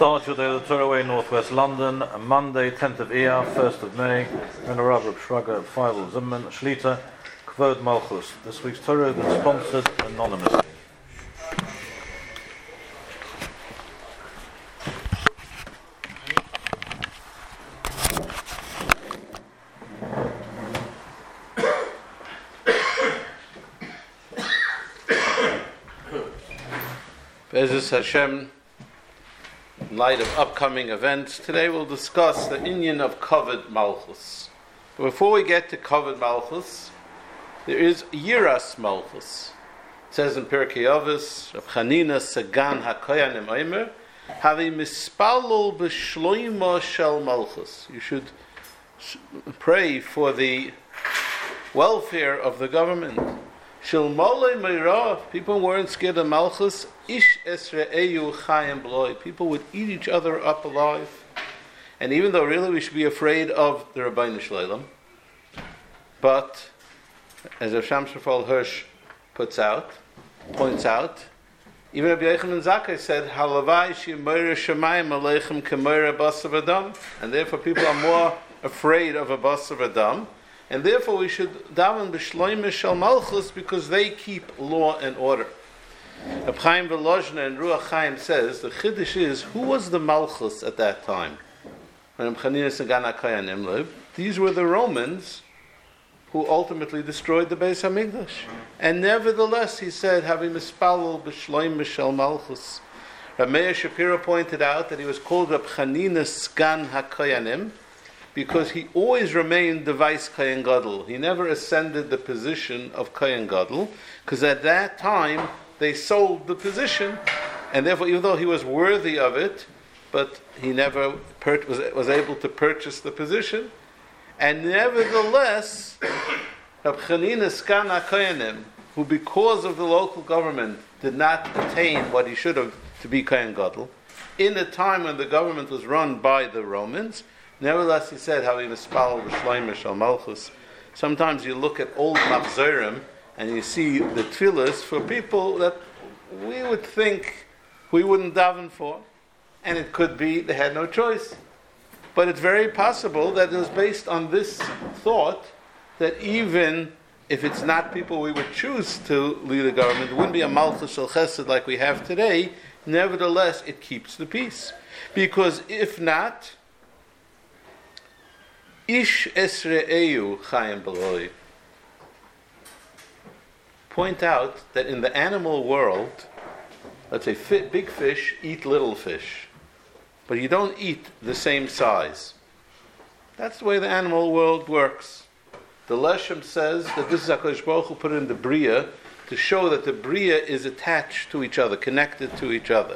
Start your day at the Torah Way, Northwest London, Monday, 10th of Iyar, 1st of May, Rav Shraga, Feivel Zimmerman, Shlita, Kvod Malchus. This week's Torah is sponsored anonymously. Be'ezus Hashem, in light of upcoming events, today we'll discuss the inyan of Kavod Malchus. But before we get to Kavod Malchus, there is Yiras Malchus. It says in Pirkei Avos, Rav Chanina Sagan HaKoyanim Omer, Havi mispalul b'shloima shel Malchus. You should pray for the welfare of the government. Shilmolei meirav, people weren't scared of Malchus. Ish esre'eyu chayim bloi, people would eat each other up alive. And even though really we should be afraid of the Rabbeinu Shleilam, but as Rav Shamshafal Hirsch points out, even Rabbi Yochanan Zakkai said, "Halavai she'meira shemayim aleichem kemeira basav adam," and therefore people are more afraid of a basav adam. And therefore we should daven b'shloime shel Malchus because they keep law and order. Reb Chaim Volozhiner in Ruach Chaim says, the Chiddush is, who was the Malchus at that time? When Reb Chanina Sagan HaKoyanim lived, these were the Romans who ultimately destroyed the Beis HaMikdash. And nevertheless, he said, Havi mispalul b'shloime shel Malchus. Reb Meir Shapiro pointed out that he was called Reb Chanina Sagan HaKoyanim, because he always remained the vice Kohen Gadol. He never ascended the position of Kohen Gadol, because at that time they sold the position, and therefore, even though he was worthy of it, but he never was able to purchase the position. And nevertheless, Reb Chanina Sagan HaKoyanim, who because of the local government did not attain what he should have to be Kohen Gadol, in a time when the government was run by the Romans, nevertheless, he said, "Havi mispalul b'shloime shel Malchus." Sometimes you look at old Machzorim and you see the tefillas for people that we would think we wouldn't daven for, and it could be they had no choice. But it's very possible that it was based on this thought that even if it's not people we would choose to lead the government, it wouldn't be a Malchus shel Chesed like we have today. Nevertheless, it keeps the peace, because if not, Ish esre'eyu chayim b'loi. Point out that in the animal world, let's say big fish eat little fish, but you don't eat the same size. That's the way the animal world works. The Leshem says that this is HaKadosh Baruch Hu put in the Bria to show that the Bria is attached to each other, connected to each other.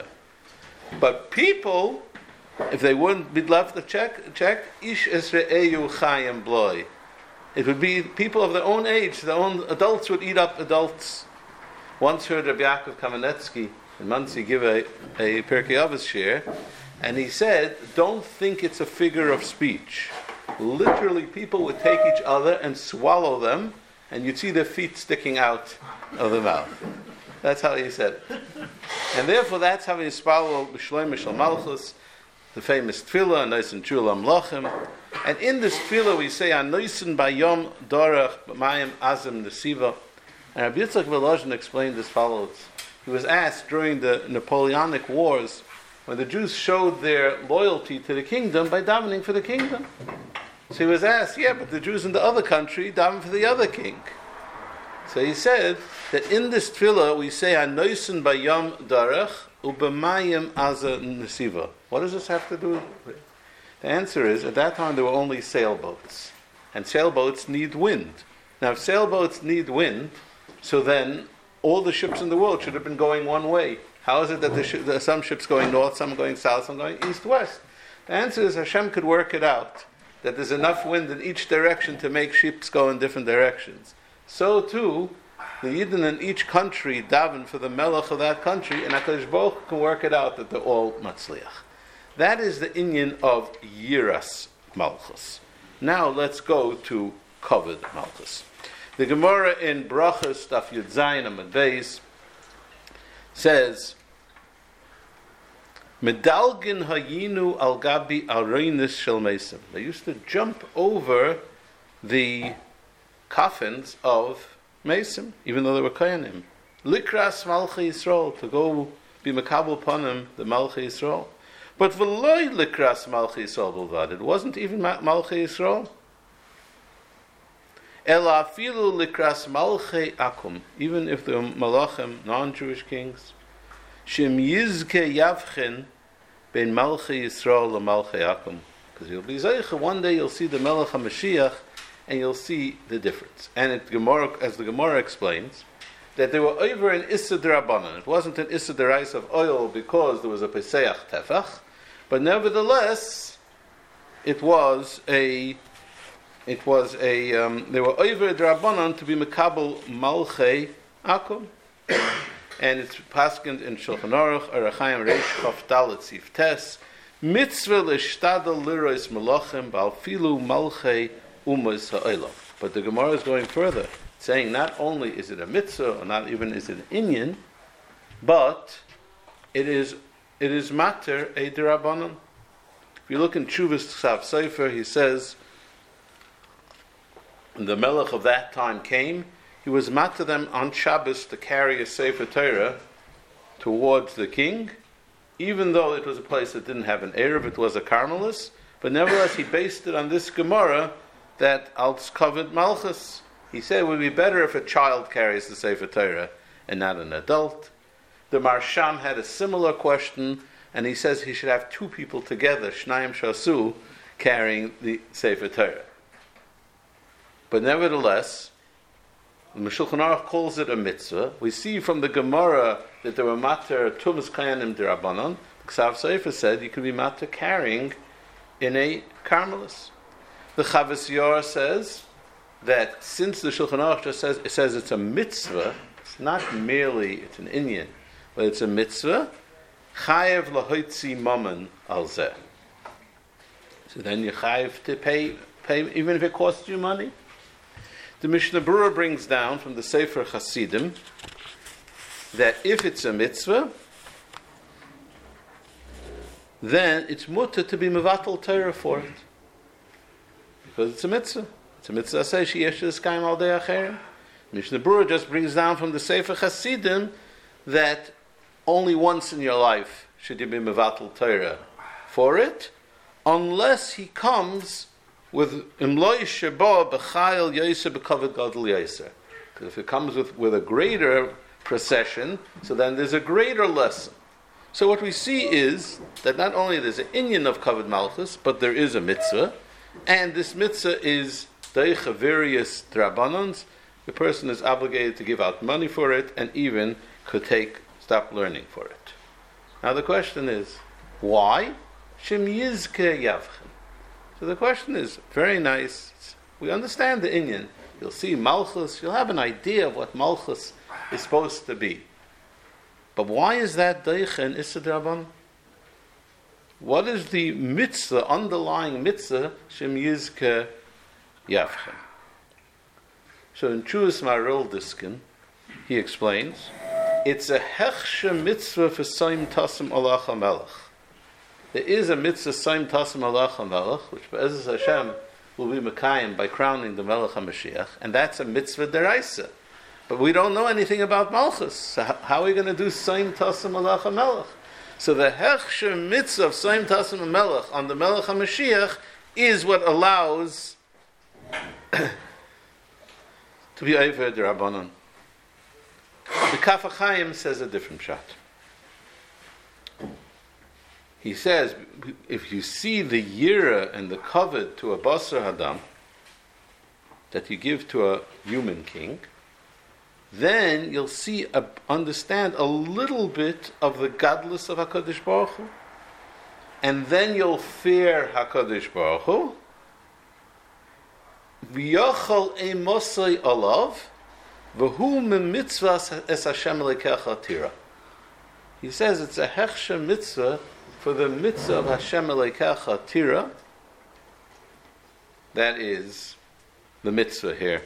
But people, if they wouldn't be left to check, ish esre'eyu chayim bloi. It would be people of their own age, their own adults would eat up adults. Once heard Rabbi Yaakov Kamenetsky in Monsey give a Pirkei Avos share, and he said, don't think it's a figure of speech. Literally, people would take each other and swallow them, and you'd see their feet sticking out of the mouth. That's how he said it. And therefore, that's how he spalul b'shloime shel Malchus, the famous tefillah, Noisen Chulam Lochem. And in this tefillah we say, Anoisen Bayom Dorach B'mayim Azim Nesiva. And Rabbi Yitzchak Volozhin explained as follows. He was asked during the Napoleonic Wars, when the Jews showed their loyalty to the kingdom by davening for the kingdom. So he was asked, but the Jews in the other country daven for the other king. So he said that in this tefillah we say, Anoisen Bayom Dorach U'B'mayim Azim Nesiva. What does this have to do with? The answer is, at that time there were only sailboats. And sailboats need wind. Now if sailboats need wind, so then all the ships in the world should have been going one way. How is it that some ships going north, some going south, some going east-west? The answer is Hashem could work it out, that there's enough wind in each direction to make ships go in different directions. So too, the Yidden in each country daven for the melech of that country, and HaKadosh Baruch Hu can work it out that they're all matzliach. That is the inyan of Yiras Malchus. Now let's go to Kavod Malchus. The Gemara in Brachos, Daf Yud Zayin Amud Beis, says Medalgin hayinu al gabi aroinis shel mesim. They used to jump over the coffins of mesim, even though they were koyanim. Likras Malchi Yisrael, to go be makabel panim the Malchi Yisrael. But v'loy likras Malchi Yisrael bilvad. It wasn't even Malchi Yisrael. Ela afilu likras Malchi Akum. Even if they were Malachim, non-Jewish kings. Shem yizke yavchin ben Malchi Yisrael la Malchi Akum. Because you'll be zeicha, one day you'll see the Melech HaMashiach and you'll see the difference. And as the Gemara explains, that they were over an Issa D'Rabbanan. It wasn't an Issa D'Rais of oil because there was a Pesach Tefach, but nevertheless, they were over D'Rabbanan to be Mekabel Malchei Akum. And it's paskind in Shulchan Aruch, Arachayim Reish Chaf Dalet Sif Tes, Mitzvah L'Shtadel Lirois Malachim Bal Filu Malchei Umas Ha'olam. But the Gemara is going further, saying not only is it a mitzvah, or not even is it an inyan, but it is mater a derabanan. If you look in Chuvas Tzav Sefer, he says, when the Melech of that time came, he was mater them on Shabbos to carry a Sefer Torah towards the king, even though it was a place that didn't have an Erev, it was a Carmelis, but nevertheless he based it on this Gemara that als covered Malchus. He said it would be better if a child carries the Sefer Torah and not an adult. The Marsham had a similar question, and he says he should have two people together, Shnayim Shasu, carrying the Sefer Torah. But nevertheless, the Shulchan Aruch calls it a mitzvah. We see from the Gemara that there were matter tumas kayanim derabanan. Ksav Sefer said you could be matter carrying in a Carmelis. The Chavos Yair says that since the Shulchan Aruch just says it's a mitzvah, it's not merely it's an inyan, but it's a mitzvah. Chayev lahoitzi mammon al zeh. So then you chayev to pay even if it costs you money. The Mishnah Berurah brings down from the Sefer Chasidim that if it's a mitzvah, then it's mutter to be mevatel Torah for it. Because it's a mitzvah. It's a mitzvah says she yesh l'skaim al dei acherim. Mishnah Berurah just brings down from the Sefer Chasidim that only once in your life should you be mevatel Torah for it, unless he comes with imloy sheba b'chayil yoser b'kavod gadol yoser. Because if it comes with a greater procession, so then there's a greater lesson. So what we see is that not only there's an inyan of kavod malchus, but there is a mitzvah, and this mitzvah is deicha various drabanons. The person is obligated to give out money for it, and even could stop learning for it. Now the question is, why? Shem yizke yavchen. So the question is very nice. We understand the inyan. You'll see malchus. You'll have an idea of what malchus is supposed to be. But why is that deicha in Issa D'Rabbanan? What is the mitzvah, underlying mitzvah, Shem Yizke Yavchem? So in Chuvas Maharil Diskin, he explains, it's a hechshe mitzvah for Saim Tasim Alach HaMelech. There is a mitzvah Saim Tasim Alach HaMelech, which Be'ezus Hashem will be Mekayim by crowning the Melech HaMashiach, and that's a mitzvah deraisa. But we don't know anything about Malchus. So how are we going to do Saim Tasim Alach HaMelech? So the hechshe mitzvah of Saim Tasim HaMelech on the Melech HaMashiach is what allows to be over the Rabbanon. The Kaf HaChaim says a different shot. He says, if you see the yira and the kavod to a basar hadam that you give to a human king, then you'll understand a little bit of the gadlus of HaKadosh Baruch Hu, and then you'll fear HaKadosh Baruch Hu. V'yachal eimosai alav, v'hu mitzvah es Hashem lekecha tira. He says it's a hechshe mitzvah for the mitzvah of Hashem lekecha tira. That is the mitzvah here.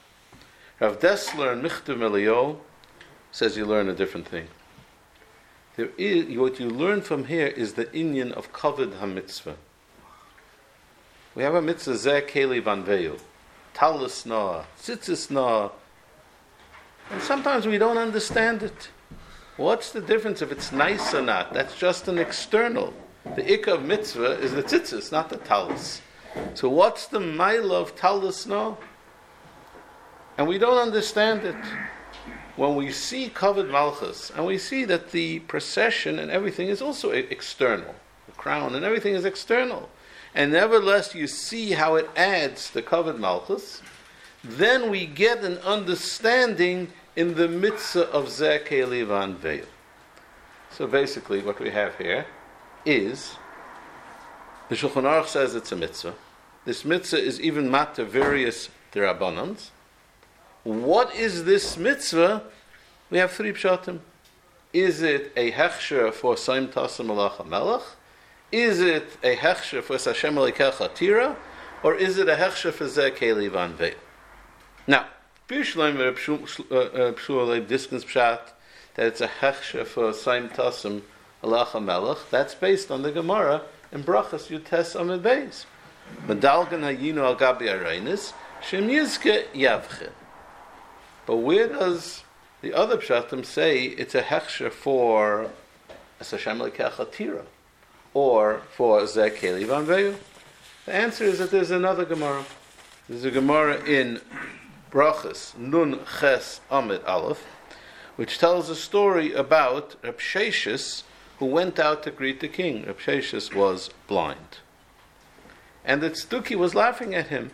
Rav Dessler and Michtav Eliyahu says you learn a different thing. what you learn from here is the inyan of kavod ha-mitzvah. We have a mitzvah, zeh keli vanveyu, talus na, tzitzis na, and sometimes we don't understand it. What's the difference if it's nice or not? That's just an external. The ikka of mitzvah is the tzitzis, not the talus. So what's the mile of talus na? And we don't understand it. When we see kavod malchus, and we see that the procession and everything is also external, the crown and everything is external, and nevertheless you see how it adds the kavod malchus, then we get an understanding in the mitzvah of zeh keli vanveyu. So basically what we have here is, the Shulchan Aruch says it's a mitzvah. This mitzvah is even matter various derabbanans. What is this mitzvah? We have three pshatim. Is it a hechsher for Saim Tasam Malach HaMelech? Is it a hechsher for Hashem Elokecha Tira? Or is it a hechsher for Zeh Keli Vanveyu? Now, Bishleim Pshualei Diskins Pshat that it's a hechsher for Saim Tasam Malach HaMelech. That's based on the Gemara in Brachas Yutes Amid Beis. Medalgan Hayinu Al Gabi Arainis Shem Yizke Yavche. But where does the other pshatim say it's a hechsher for Hashem Elokecha Tira or for Zeh Keli Vanveyu? The answer is that there's another Gemara. There's a Gemara in Brachas Nun Ches Amid Aleph, which tells a story about Reb Sheshes who went out to greet the king. Reb Sheshes was blind, and the Tzduki was laughing at him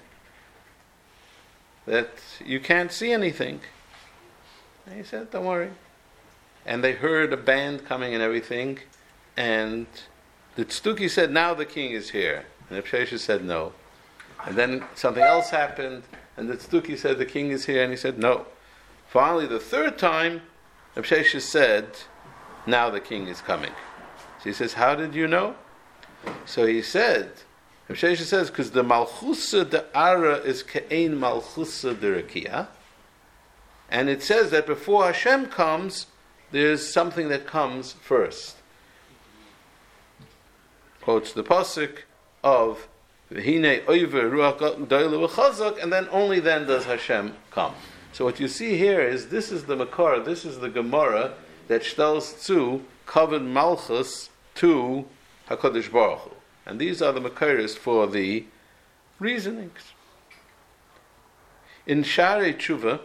that you can't see anything. And he said, don't worry. And they heard a band coming and everything, and the Tzduki said, now the king is here. And Reb Sheshes said, no. And then something else happened, and the Tzduki said, the king is here, and he said, no. Finally, the third time, Reb Sheshes said, now the king is coming. So he says, how did you know? So he said, Reb Sheshes says, because the Malchusa de Ara is Ke'ein Malchusa de Rekia, and it says that before Hashem comes, there's something that comes first. Quotes the pasuk of V'hinei Oiver Ruach Doyle V'chazak, and then only then does Hashem come. So what you see here is this is the Makar, this is the Gemara that shtels zu kavod malchus to HaKadosh Baruch Hu. And these are the Makaris for the reasonings. In Sharei Tshuva,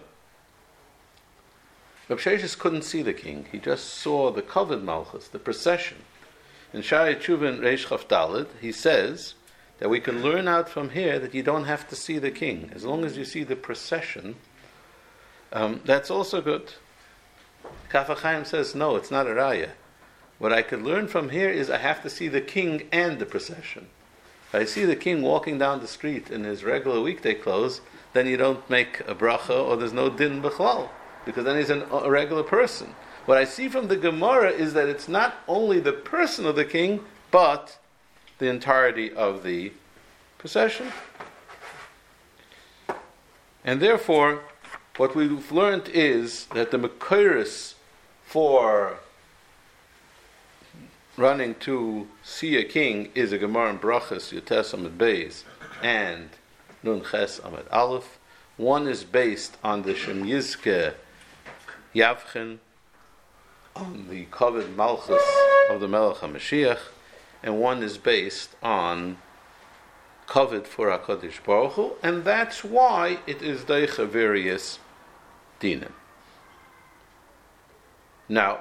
Reb Sheshes couldn't see the king. He just saw the kavod malchus, the procession. In Sharei Tshuva in Reish Chaf Daled, he says that we can learn out from here that you don't have to see the king. As long as you see the procession, that's also good. Kaf HaChaim says, no, it's not a raya. What I could learn from here is I have to see the king and the procession. If I see the king walking down the street in his regular weekday clothes, then you don't make a bracha or there's no din b'chlal, because then he's a regular person. What I see from the Gemara is that it's not only the person of the king, but the entirety of the procession. And therefore, what we've learned is that the Mekairis for running to see a king is a Gemara in Brachas Yutes Amid Beis and Nun Ches Amid Aleph. One is based on the Shem Yizke Yavchen, on the kavod malchus of the Melech HaMashiach, and one is based on kavod for HaKadosh Baruch Hu, and that's why it is deicha various dinim. Now,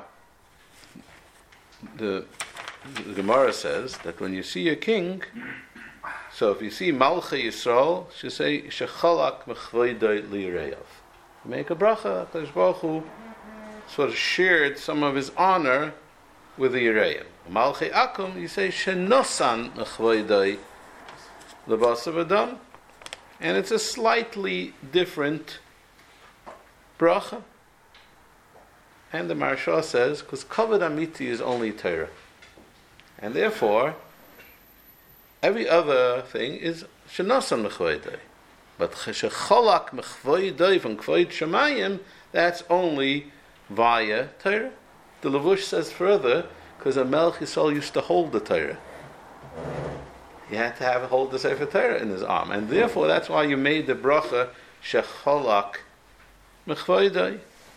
the Gemara says that when you see a king, so if you see Malchei Yisrael, you say Shechalak Mechvoidei Lireyav. You make a bracha, HaKadosh Baruch Hu sort of shared some of his honor with the Yereim. Malchei Akum, you say Shenosan Mechvoidei Lebasav Adam, and it's a slightly different bracha. And the Maharsha says, because kavod amiti is only Torah, and therefore every other thing is shenosan mechvoidei. But shecholak mechvoidei from kvoid shemayim, that's only via Torah. The Levush says further, because a Melech Yisrael used to hold the Torah. He had to hold the Sefer Torah in his arm, and therefore that's why you made the bracha Shecholak Mechvoidai.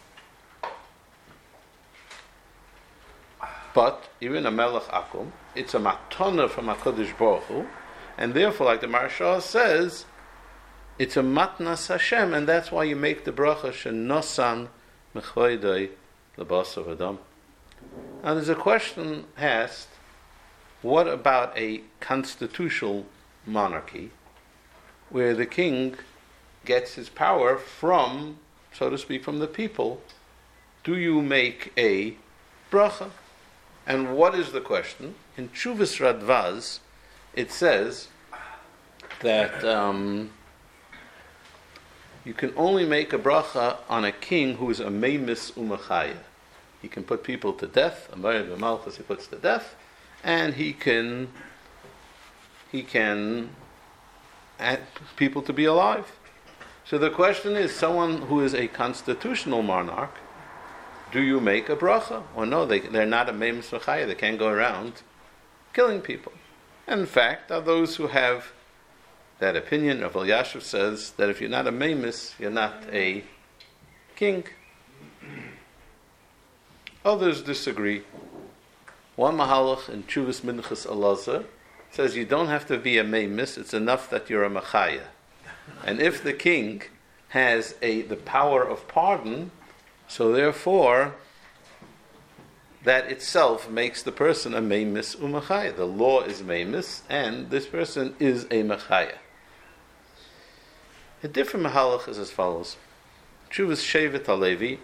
But even a Melech Akum, it's a matana from HaKadosh Baruch Hu, and therefore, like the Maharsha says, it's a matnas Hashem, and that's why you make the bracha Shenosan Mechvoidai L'Basar V'Dam. Now there's a question asked, what about a constitutional monarchy where the king gets his power from, so to speak, from the people? Do you make a bracha? And what is the question? In Chuvas Radvaz, it says that you can only make a bracha on a king who is a meimis umachaya. He can put people to death, a Moed V'Malchus he puts to death, and he can add people to be alive. So the question is, someone who is a constitutional monarch, do you make a bracha? Or no, they're not a meimis umachaya, they can't go around killing people. And in fact, are those who have that opinion. Rav Elyashiv says that if you're not a meimis, you're not a king. Others disagree. One Mahalach in Chuvas Minchas Elazar says you don't have to be a meimis, it's enough that you're a machaya. And if the king has the power of pardon, so therefore that itself makes the person a meimis umachaya. The law is meimis, and this person is a machaya. A different mahalach is as follows. Chuvas Shevet HaLevi,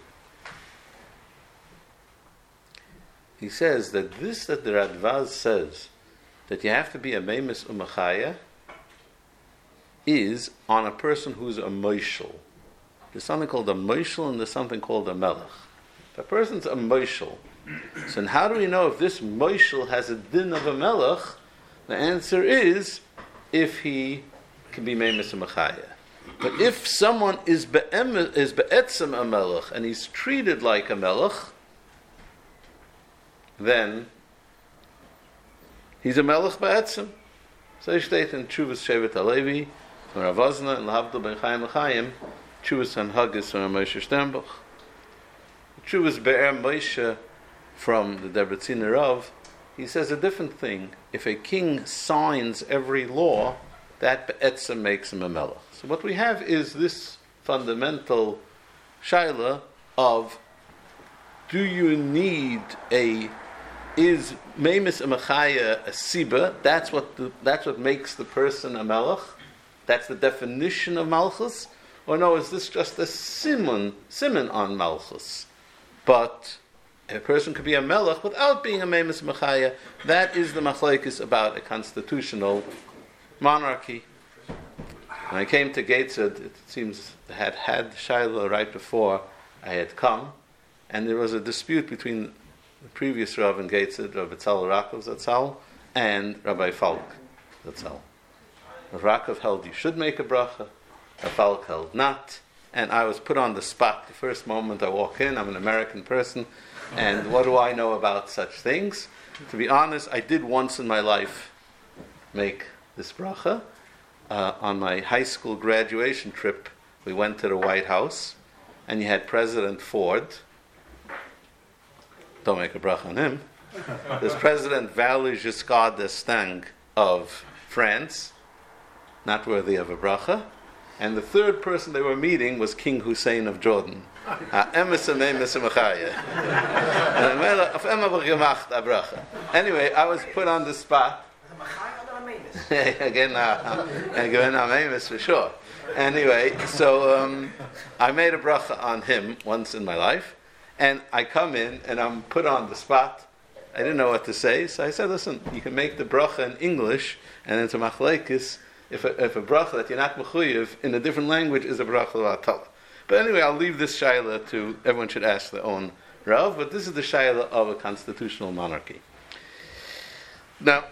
he says that the Radvaz says that you have to be a meimis umachaya is on a person who's a moishel. There's something called a moishel and there's something called a melech. If a person's a moishel, so how do we know if this moishel has a din of a melech? The answer is if he can be meimis umachaya. But if someone is be'etzem a melech and he's treated like a melech, then he's a melech be'etzem. So he states in Chuvas Shevet HaLevi, from Rav Azna and L'Havdil Ben Chaim L'Chaim, Chuvas Hanhagis from Moshe Sternbuch, Chuvas Be'er Moshe from the Debretziner Rav, he says a different thing. If a king signs every law, that be'etzem makes him a melech. So what we have is this fundamental shaila of, do you need is meimis umachaya a siba? That's what makes the person a melech. That's the definition of malchus. Or no, is this just a simon on malchus? But a person could be a melech without being a meimis umachaya. That is the machlokes about a constitutional monarchy. When I came to Gateshead, it seems I had Shiloh right before I had come, and there was a dispute between the previous Rav in Gateshead, Rabbi Tzal Rakov Zatzal, and Rabbi Falk Zatzal. Rav Rakov held you should make a bracha, Rabbi Falk held not, and I was put on the spot the first moment I walk in. I'm an American person, and what do I know about such things? To be honest, I did once in my life make this bracha. On my high school graduation trip, we went to the White House, and you had President Ford. Don't make a bracha on him. There's President Valéry Giscard d'Estaing of France, not worthy of a bracha. And the third person they were meeting was King Hussein of Jordan. Anyway, I was put on the spot. Again, for sure. Anyway, so I made a bracha on him once in my life, and I come in and I'm put on the spot. I didn't know what to say, so I said, "Listen, you can make the bracha in English, and it's a machlekes. If a bracha that you're not mechuyev in a different language is a bracha l'atala." But anyway, I'll leave this shaila to everyone should ask their own Rav. But this is the shaila of a constitutional monarchy. Now,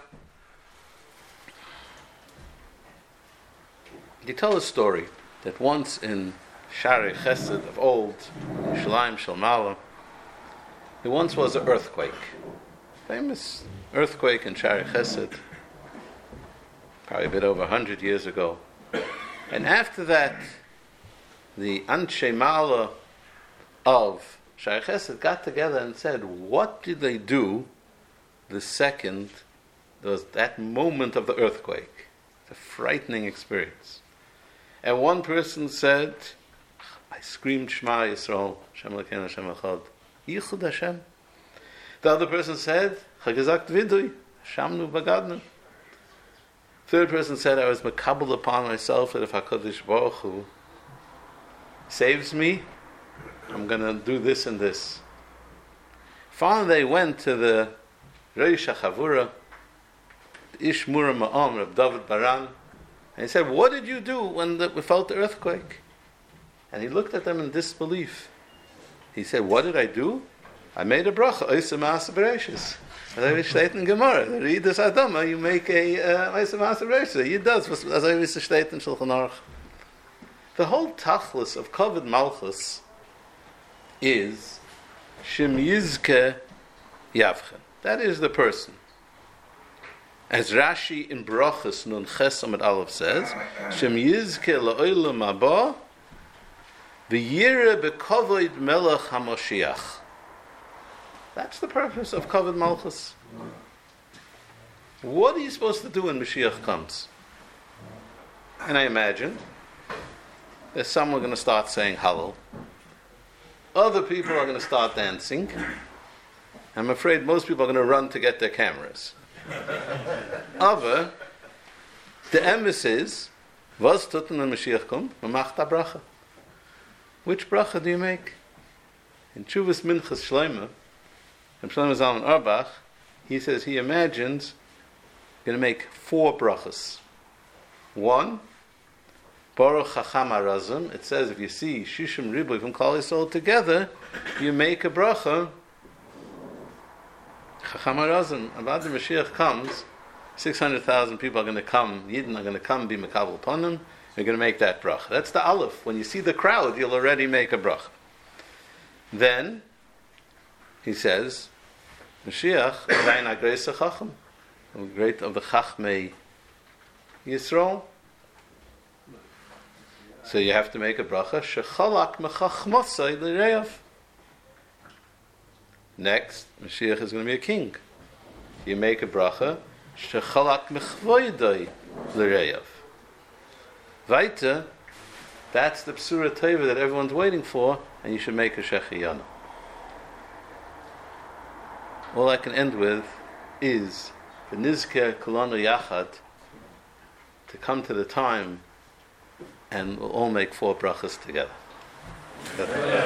you tell a story that once in Shari Chesed of old, Shalim Shalmala, There once was an earthquake. Famous earthquake in Shari Chesed, probably a bit over 100 years ago. And after that, the Anshe Mala of Shari Chesed got together and said, what did they do the second there was that moment of the earthquake? It's a frightening experience. And one person said, I screamed Shema Yisrael, Shem Elokeinu Hashem Echad, Yichud Hashem. The other person said, Chagazakt Vidui, Shamnu Bagadnu. Third person said, I was makabel upon myself that if HaKadosh Baruch Hu saves me, I'm going to do this and this. Finally, they went to the Reish HaChavura, Ish Mura Ma'am, Reb David Baran, and he said, what did you do when we felt the earthquake? And he looked at them in disbelief. He said, what did I do? I made a bracha, Oisa Maaseh Bereishis. As I state in Gemara, read this Adama, you make a Oisa Maaseh Bereishis. He does, as I state in Shulchan Aruch. The whole tachlis of Kavod Malchus is Shem Yizke Yavchen. That is the person. As Rashi in Brachas Nun Ches Amud Aleph says, Shem Yizke La'olam Haba V'yireh B'Kavod Melech HaMoshiach. That's the purpose of Kavod Malchus. What are you supposed to do when Mashiach comes? And I imagine there's some are going to start saying Hallel. Other people are going to start dancing. I'm afraid most people are going to run to get their cameras. Other, the emes is, was tut when Mashiach kommt? Man macht a bracha. Which bracha do you make? In Tshuvas Minchas Shlomo, from Shlomo Zalman Auerbach, he says he imagines going to make 4 brachas. 1, Baruch Chacham HaRazim. It says if you see Shishim Riboy from Klal Yisrael together, you make a bracha. Chacham HaRazim. About the Mashiach comes, 600,000 people are going to come. Yidden are going to come, be Mekabel upon them. You're going to make that bracha. That's the Aleph. When you see the crowd, you'll already make a bracha. Then he says, Mashiach, Adayin HaGreisa Chacham, the great of the Chachmei Yisrael. So you have to make a bracha, Shechalak Mechachmosai L'Reyav. Next, Mashiach is going to be a king. You make a bracha, Shechalak Mechvoidai L'Reyav. Weiter, that's the Psura Teva that everyone's waiting for, and you should make a Shechiyana. All I can end with is the Nizker Kolano Yachad to come to the time and we'll all make 4 brachas together.